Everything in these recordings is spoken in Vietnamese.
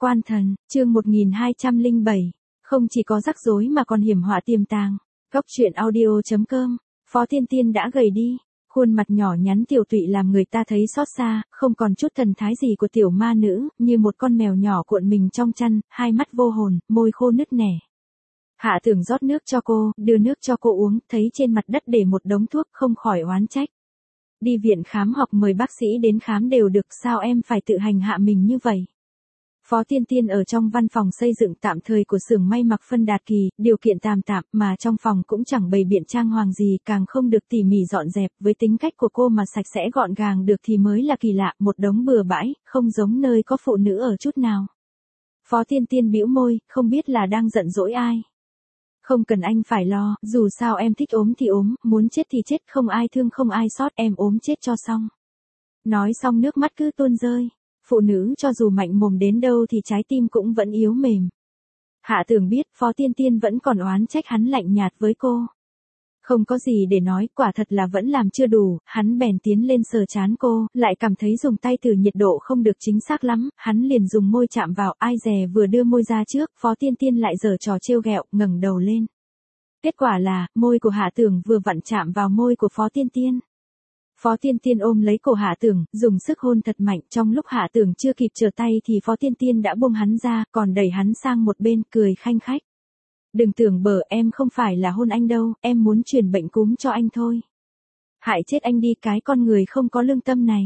Quan thần, chương 1207. Không chỉ có rắc rối mà còn hiểm họa tiềm tàng. Góc truyện audio.com. Phó Tiên Tiên đã gầy đi, khuôn mặt nhỏ nhắn tiểu tụy làm người ta thấy xót xa, không còn chút thần thái gì của tiểu ma nữ, như một con mèo nhỏ cuộn mình trong chăn, hai mắt vô hồn, môi khô nứt nẻ. Hạ Tưởng rót nước cho cô, đưa nước cho cô uống, thấy trên mặt đất để một đống thuốc, không khỏi oán trách. Đi viện khám hoặc mời bác sĩ đến khám đều được, sao em phải tự hành hạ mình như vậy? Phó Tiên Tiên ở trong văn phòng xây dựng tạm thời của xưởng may mặc Phân Đạt Kỳ, điều kiện tạm tạm mà trong phòng cũng chẳng bày biện trang hoàng gì, càng không được tỉ mỉ dọn dẹp, với tính cách của cô mà sạch sẽ gọn gàng được thì mới là kỳ lạ, một đống bừa bãi, không giống nơi có phụ nữ ở chút nào. Phó Tiên Tiên bĩu môi, không biết là đang giận dỗi ai. Không cần anh phải lo, dù sao em thích ốm thì ốm, muốn chết thì chết, không ai thương không ai xót, em ốm chết cho xong. Nói xong nước mắt cứ tuôn rơi. Phụ nữ cho dù mạnh mồm đến đâu thì trái tim cũng vẫn yếu mềm. Hạ Tưởng biết Phó Tiên Tiên vẫn còn oán trách hắn lạnh nhạt với cô. Không có gì để nói, quả thật là vẫn làm chưa đủ, hắn bèn tiến lên sờ trán cô, lại cảm thấy dùng tay thử nhiệt độ không được chính xác lắm, hắn liền dùng môi chạm vào, ai dè vừa đưa môi ra trước, Phó Tiên Tiên lại giở trò trêu ghẹo, ngẩng đầu lên. Kết quả là, môi của Hạ Tưởng vừa vặn chạm vào môi của Phó Tiên Tiên. Phó Tiên Tiên ôm lấy cổ Hạ Tưởng, dùng sức hôn thật mạnh, trong lúc Hạ Tưởng chưa kịp trở tay thì Phó Tiên Tiên đã buông hắn ra, còn đẩy hắn sang một bên, cười khanh khách. Đừng tưởng bở, em không phải là hôn anh đâu, em muốn truyền bệnh cúm cho anh thôi. Hại chết anh đi, cái con người không có lương tâm này.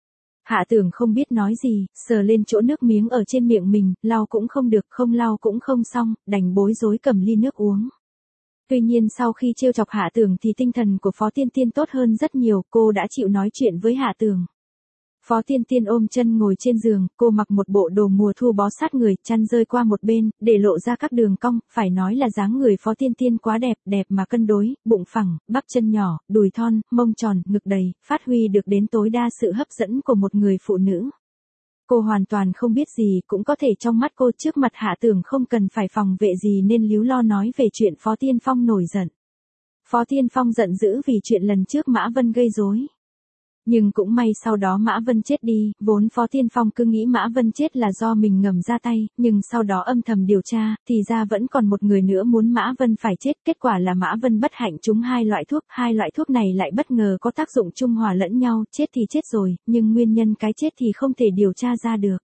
Hạ Tưởng không biết nói gì, sờ lên chỗ nước miếng ở trên miệng mình, lau cũng không được, không lau cũng không xong, đành bối rối cầm ly nước uống. Tuy nhiên sau khi trêu chọc Hạ Tưởng thì tinh thần của Phó Tiên Tiên tốt hơn rất nhiều, cô đã chịu nói chuyện với Hạ Tưởng. Phó Tiên Tiên ôm chân ngồi trên giường, cô mặc một bộ đồ mùa thu bó sát người, chăn rơi qua một bên, để lộ ra các đường cong, phải nói là dáng người Phó Tiên Tiên quá đẹp, đẹp mà cân đối, bụng phẳng, bắp chân nhỏ, đùi thon, mông tròn, ngực đầy, phát huy được đến tối đa sự hấp dẫn của một người phụ nữ. Cô hoàn toàn không biết gì, cũng có thể trong mắt cô trước mặt Hạ Tưởng không cần phải phòng vệ gì nên líu lo nói về chuyện Phó Tiên Phong nổi giận. Phó Tiên Phong giận dữ vì chuyện lần trước Mã Vân gây rối. Nhưng cũng may sau đó Mã Vân chết đi, vốn Phó Tiên Phong cứ nghĩ Mã Vân chết là do mình ngầm ra tay, nhưng sau đó âm thầm điều tra, thì ra vẫn còn một người nữa muốn Mã Vân phải chết, kết quả là Mã Vân bất hạnh trúng hai loại thuốc này lại bất ngờ có tác dụng trung hòa lẫn nhau, chết thì chết rồi, nhưng nguyên nhân cái chết thì không thể điều tra ra được.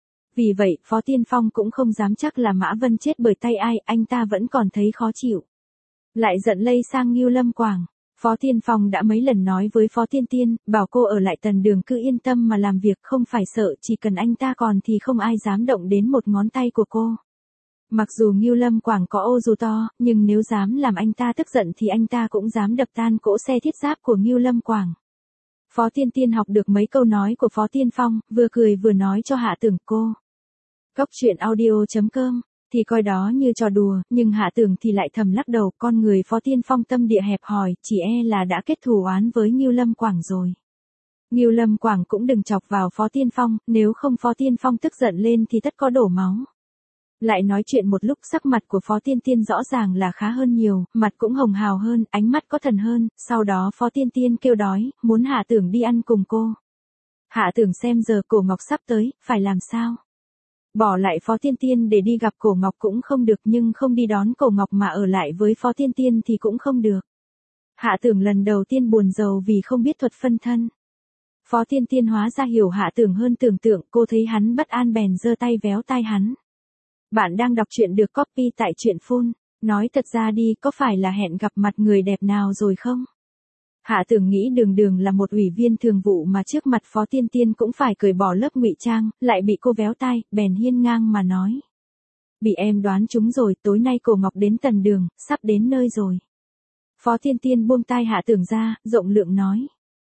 Vì vậy, Phó Tiên Phong cũng không dám chắc là Mã Vân chết bởi tay ai, anh ta vẫn còn thấy khó chịu. Lại giận lây sang Ngưu Lâm Quảng. Phó Tiên Phong đã mấy lần nói với Phó Tiên Tiên, bảo cô ở lại Tần Đường cứ yên tâm mà làm việc, không phải sợ, chỉ cần anh ta còn thì không ai dám động đến một ngón tay của cô. Mặc dù Ngưu Lâm Quảng có ô dù to, nhưng nếu dám làm anh ta tức giận thì anh ta cũng dám đập tan cỗ xe thiết giáp của Ngưu Lâm Quảng. Phó Tiên Tiên học được mấy câu nói của Phó Tiên Phong, vừa cười vừa nói cho Hạ Tưởng cô. Góc truyện audio.com. Thì coi đó như trò đùa, nhưng Hạ Tưởng thì lại thầm lắc đầu, con người Phó Tiên Phong tâm địa hẹp hòi, chỉ e là đã kết thù oán với Ngưu Lâm Quảng rồi. Ngưu Lâm Quảng cũng đừng chọc vào Phó Tiên Phong, nếu không Phó Tiên Phong tức giận lên thì tất có đổ máu. Lại nói chuyện một lúc sắc mặt của Phó Tiên Tiên rõ ràng là khá hơn nhiều, mặt cũng hồng hào hơn, ánh mắt có thần hơn, sau đó Phó Tiên Tiên kêu đói, muốn Hạ Tưởng đi ăn cùng cô. Hạ Tưởng xem giờ Cổ Ngọc sắp tới, phải làm sao? Bỏ lại Phó Tiên Tiên để đi gặp Cổ Ngọc cũng không được, nhưng không đi đón Cổ Ngọc mà ở lại với Phó Tiên Tiên thì cũng không được. Hạ Tưởng lần đầu tiên buồn rầu vì không biết thuật phân thân. Phó Tiên Tiên hóa ra hiểu Hạ Tưởng hơn tưởng tượng, cô thấy hắn bất an bèn giơ tay véo tai hắn. Bạn đang đọc truyện được copy tại truyện Full, nói thật ra đi, có phải là hẹn gặp mặt người đẹp nào rồi không? Hạ Tưởng nghĩ Đường là một ủy viên thường vụ mà trước mặt Phó Tiên Tiên cũng phải cởi bỏ lớp ngụy trang, lại bị cô véo tai, bèn hiên ngang mà nói. Bị em đoán trúng rồi, tối nay Cổ Ngọc đến Tần Đường, sắp đến nơi rồi. Phó Tiên Tiên buông tai Hạ Tưởng ra, rộng lượng nói.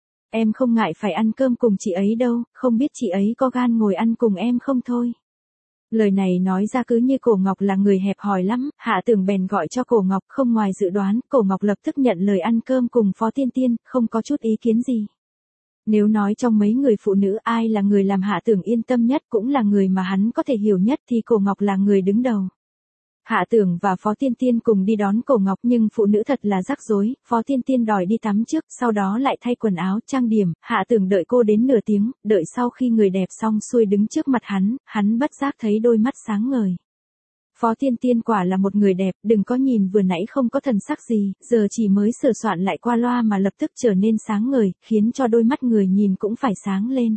Em không ngại phải ăn cơm cùng chị ấy đâu, không biết chị ấy có gan ngồi ăn cùng em không thôi. Lời này nói ra cứ như Cổ Ngọc là người hẹp hòi lắm, Hạ Tưởng bèn gọi cho Cổ Ngọc, không ngoài dự đoán, Cổ Ngọc lập tức nhận lời ăn cơm cùng Phó Tiên Tiên, không có chút ý kiến gì. Nếu nói trong mấy người phụ nữ ai là người làm Hạ Tưởng yên tâm nhất cũng là người mà hắn có thể hiểu nhất thì Cổ Ngọc là người đứng đầu. Hạ Tưởng và Phó Tiên Tiên cùng đi đón Cổ Ngọc nhưng phụ nữ thật là rắc rối, Phó Tiên Tiên đòi đi tắm trước, sau đó lại thay quần áo, trang điểm, Hạ Tưởng đợi cô đến nửa tiếng, đợi sau khi người đẹp xong xuôi đứng trước mặt hắn bất giác thấy đôi mắt sáng ngời. Phó Tiên Tiên quả là một người đẹp, đừng có nhìn vừa nãy không có thần sắc gì, giờ chỉ mới sửa soạn lại qua loa mà lập tức trở nên sáng ngời, khiến cho đôi mắt người nhìn cũng phải sáng lên.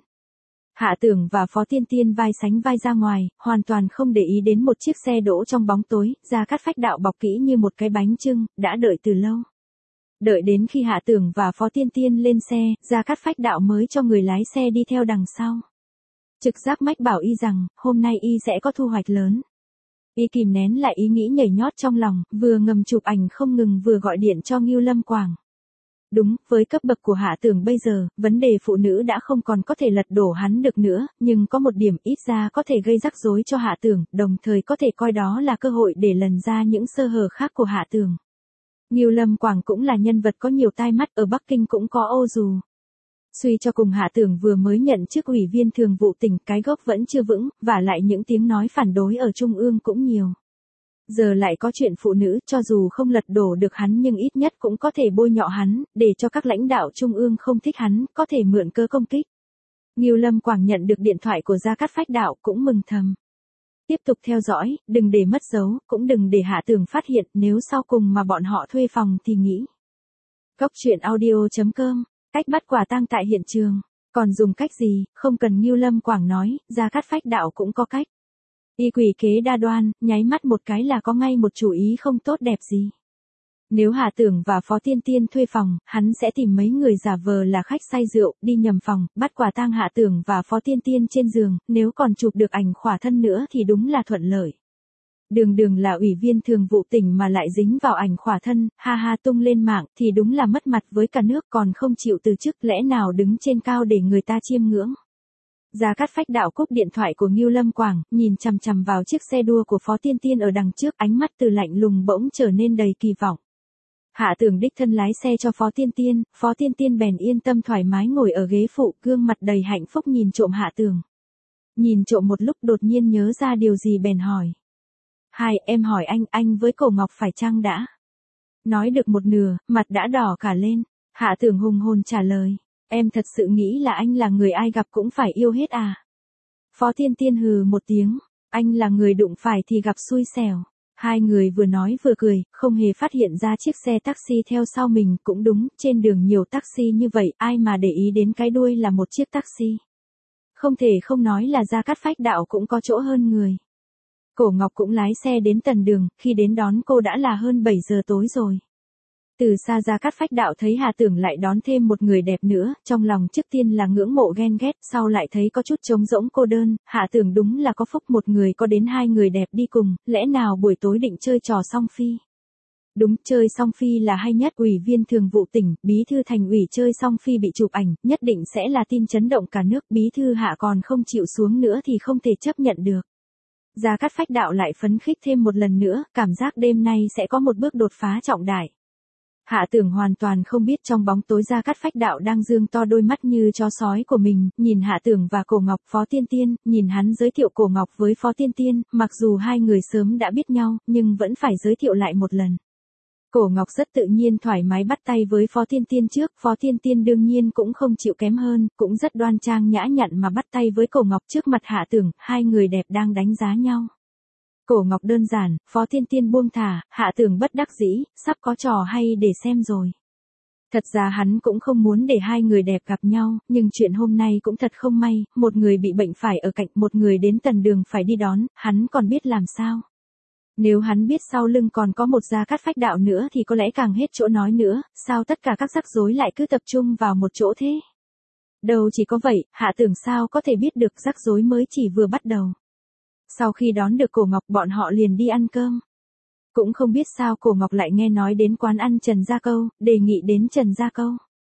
Hạ Tưởng và Phó Tiên Tiên vai sánh vai ra ngoài, hoàn toàn không để ý đến một chiếc xe đỗ trong bóng tối, Gia Cát Phách Đạo bọc kỹ như một cái bánh chưng, đã đợi từ lâu. Đợi đến khi Hạ Tưởng và Phó Tiên Tiên lên xe, Gia Cát Phách Đạo mới cho người lái xe đi theo đằng sau. Trực giác mách bảo y rằng, hôm nay y sẽ có thu hoạch lớn. Y kìm nén lại ý nghĩ nhảy nhót trong lòng, vừa ngầm chụp ảnh không ngừng vừa gọi điện cho Ngưu Lâm Quảng. Đúng, với cấp bậc của Hạ Tưởng bây giờ, vấn đề phụ nữ đã không còn có thể lật đổ hắn được nữa, nhưng có một điểm ít ra có thể gây rắc rối cho Hạ Tưởng, đồng thời có thể coi đó là cơ hội để lần ra những sơ hở khác của Hạ Tưởng. Ngưu Lâm Quảng cũng là nhân vật có nhiều tai mắt, ở Bắc Kinh cũng có ô dù. Suy cho cùng Hạ Tưởng vừa mới nhận chức ủy viên thường vụ tỉnh, cái gốc vẫn chưa vững, và lại những tiếng nói phản đối ở Trung ương cũng nhiều. Giờ lại có chuyện phụ nữ, cho dù không lật đổ được hắn nhưng ít nhất cũng có thể bôi nhọ hắn, để cho các lãnh đạo Trung ương không thích hắn, có thể mượn cơ công kích. Ngưu Lâm Quảng nhận được điện thoại của Gia Cát Phách Đạo cũng mừng thầm. Tiếp tục theo dõi, đừng để mất dấu, cũng đừng để Hạ Tưởng phát hiện, nếu sau cùng mà bọn họ thuê phòng thì nghĩ. Cốc truyện audio.com, cách bắt quả tang tại hiện trường. Còn dùng cách gì, không cần Ngưu Lâm Quảng nói, Gia Cát Phách Đạo cũng có cách. Y quỷ kế đa đoan, nháy mắt một cái là có ngay một chủ ý không tốt đẹp gì. Nếu Hạ Tưởng và Phó Tiên Tiên thuê phòng, hắn sẽ tìm mấy người giả vờ là khách say rượu, đi nhầm phòng, bắt quả tang Hạ Tưởng và Phó Tiên Tiên trên giường, nếu còn chụp được ảnh khỏa thân nữa thì đúng là thuận lợi. Đường là ủy viên thường vụ tỉnh mà lại dính vào ảnh khỏa thân, ha ha tung lên mạng thì đúng là mất mặt với cả nước, còn không chịu từ chức, lẽ nào đứng trên cao để người ta chiêm ngưỡng. Gia Cát Phách Đạo cúp điện thoại của Ngưu Lâm Quảng, nhìn chằm chằm vào chiếc xe đua của Phó Tiên Tiên ở đằng trước, ánh mắt từ lạnh lùng bỗng trở nên đầy kỳ vọng. Hạ Tưởng đích thân lái xe cho Phó Tiên Tiên bèn yên tâm thoải mái ngồi ở ghế phụ, gương mặt đầy hạnh phúc nhìn trộm Hạ Tưởng. Nhìn trộm một lúc đột nhiên nhớ ra điều gì bèn hỏi. Hai, em hỏi anh với Cổ Ngọc phải chăng đã? Nói được một nửa, mặt đã đỏ cả lên. Hạ Tưởng hùng hồn trả lời. Em thật sự nghĩ là anh là người ai gặp cũng phải yêu hết à? Phó Tiên Tiên hừ một tiếng. Anh là người đụng phải thì gặp xui xẻo. Hai người vừa nói vừa cười, không hề phát hiện ra chiếc xe taxi theo sau mình. Cũng đúng, trên đường nhiều taxi như vậy, ai mà để ý đến cái đuôi là một chiếc taxi. Không thể không nói là Gia Cát Phách Đạo cũng có chỗ hơn người. Cổ Ngọc cũng lái xe đến tận đường, khi đến đón cô đã là hơn 7 giờ tối rồi. Từ xa Gia Cát Phách Đạo thấy Hạ Tưởng lại đón thêm một người đẹp nữa, trong lòng trước tiên là ngưỡng mộ ghen ghét, sau lại thấy có chút trống rỗng cô đơn, Hạ Tưởng đúng là có phúc, một người có đến hai người đẹp đi cùng, lẽ nào buổi tối định chơi trò song phi. Đúng, chơi song phi là hay nhất, ủy viên thường vụ tỉnh, bí thư thành ủy chơi song phi bị chụp ảnh, nhất định sẽ là tin chấn động cả nước, bí thư Hạ còn không chịu xuống nữa thì không thể chấp nhận được. Gia Cát Phách Đạo lại phấn khích thêm một lần nữa, cảm giác đêm nay sẽ có một bước đột phá trọng đại. Hạ Tưởng hoàn toàn không biết trong bóng tối Gia Cát Phách Đạo đang dương to đôi mắt như chó sói của mình, nhìn Hạ Tưởng và Cổ Ngọc, Phó Tiên Tiên, nhìn hắn giới thiệu Cổ Ngọc với Phó Tiên Tiên, mặc dù hai người sớm đã biết nhau, nhưng vẫn phải giới thiệu lại một lần. Cổ Ngọc rất tự nhiên thoải mái bắt tay với Phó Tiên Tiên trước, Phó Tiên Tiên đương nhiên cũng không chịu kém hơn, cũng rất đoan trang nhã nhặn mà bắt tay với Cổ Ngọc trước mặt Hạ Tưởng, hai người đẹp đang đánh giá nhau. Cổ Ngọc đơn giản, Phó Tiên Tiên buông thả, Hạ Tưởng bất đắc dĩ, sắp có trò hay để xem rồi. Thật ra hắn cũng không muốn để hai người đẹp gặp nhau, nhưng chuyện hôm nay cũng thật không may, một người bị bệnh phải ở cạnh, một người đến tận đường phải đi đón, hắn còn biết làm sao. Nếu hắn biết sau lưng còn có một Gia Cát Phách Đạo nữa thì có lẽ càng hết chỗ nói nữa, sao tất cả các rắc rối lại cứ tập trung vào một chỗ thế? Đâu chỉ có vậy, Hạ Tưởng sao có thể biết được rắc rối mới chỉ vừa bắt đầu. Sau khi đón được Cổ Ngọc bọn họ liền đi ăn cơm. Cũng không biết sao Cổ Ngọc lại nghe nói đến quán ăn Trần Gia Câu, đề nghị đến Trần Gia Câu.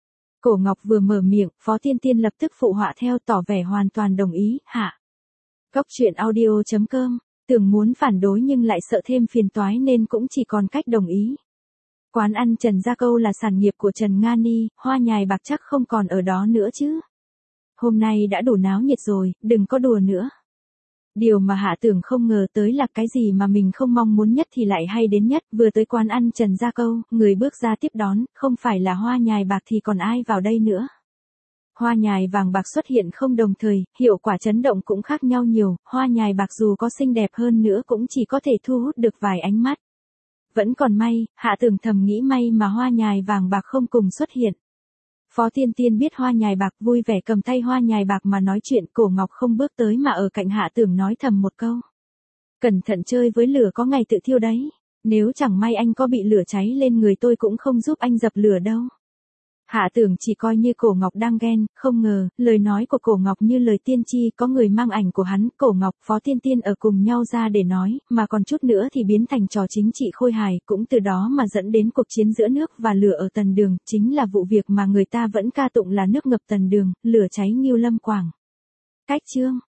Cổ Ngọc vừa mở miệng, Phó Tiên Tiên lập tức phụ họa theo tỏ vẻ hoàn toàn đồng ý, hạ. Cốc truyện audio.com, tưởng muốn phản đối nhưng lại sợ thêm phiền toái nên cũng chỉ còn cách đồng ý. Quán ăn Trần Gia Câu là sản nghiệp của Trần Nga Ni, Hoa Nhài Bạc chắc không còn ở đó nữa chứ. Hôm nay đã đủ náo nhiệt rồi, đừng có đùa nữa. Điều mà Hạ Tưởng không ngờ tới là cái gì mà mình không mong muốn nhất thì lại hay đến nhất, vừa tới quán ăn Trần Gia Câu, người bước ra tiếp đón, không phải là Hoa Nhài Bạc thì còn ai vào đây nữa. Hoa nhài vàng bạc xuất hiện không đồng thời, hiệu quả chấn động cũng khác nhau nhiều, hoa nhài bạc dù có xinh đẹp hơn nữa cũng chỉ có thể thu hút được vài ánh mắt. Vẫn còn may, Hạ Tưởng thầm nghĩ may mà hoa nhài vàng bạc không cùng xuất hiện. Phó Tiên Tiên biết hoa nhài bạc vui vẻ cầm tay hoa nhài bạc mà nói chuyện, Cổ Ngọc không bước tới mà ở cạnh Hạ Tưởng nói thầm một câu. Cẩn thận chơi với lửa có ngày tự thiêu đấy, nếu chẳng may anh có bị lửa cháy lên người tôi cũng không giúp anh dập lửa đâu. Hạ Tưởng chỉ coi như Cổ Ngọc đang ghen, không ngờ, lời nói của Cổ Ngọc như lời tiên tri, có người mang ảnh của hắn, Cổ Ngọc, Phó Tiên Tiên ở cùng nhau ra để nói, mà còn chút nữa thì biến thành trò chính trị khôi hài, cũng từ đó mà dẫn đến cuộc chiến giữa nước và lửa ở Tần Đường, chính là vụ việc mà người ta vẫn ca tụng là nước ngập Tần Đường, lửa cháy Ngưu Lâm Quảng. Cách chương